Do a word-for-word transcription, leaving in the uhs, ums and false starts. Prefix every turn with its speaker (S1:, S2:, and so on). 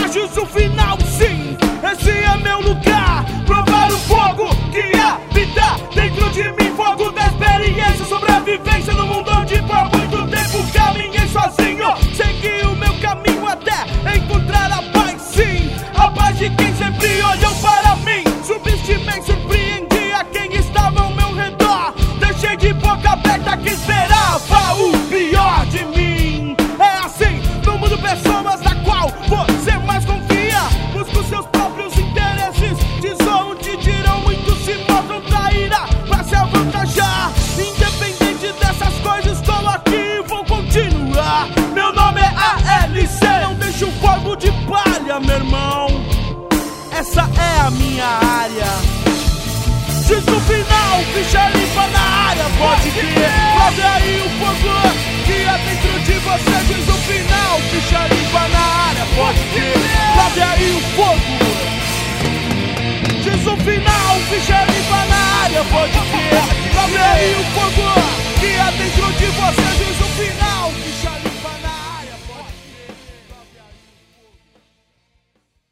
S1: é juízo final, sim. Esse é meu lugar, provar o fogo que habita dentro de mim. Fogo da experiência, sobrevivência no mundo onde por muito tempo caminhei sozinho. Segui o meu caminho até encontrar a paz, sim. A paz de quem sempre olhou para mim. Subestimei, surpreendi a quem estava ao meu redor. Deixei de boca aberta quem esperava o pior de mim. É assim, no mundo pessoas da qual você mais confia. Busca os seus próprios interesses, te zoam, te dirão, muitos se mostram traíra pra se avantajar. Independente dessas coisas, estou aqui e vou continuar. Meu nome é A L C, não deixo fogo de palha, meu irmão. Essa é a minha área. Diz no final, ficha limpa na área, pode crer. Prove aí o fogo que há dentro de você. Diz no final, ficha limpa na área, pode crer. Prove aí o fogo. Diz no final, ficha limpa na área, pode crer. Prove aí o fogo que há dentro de você. Diz no final, ficha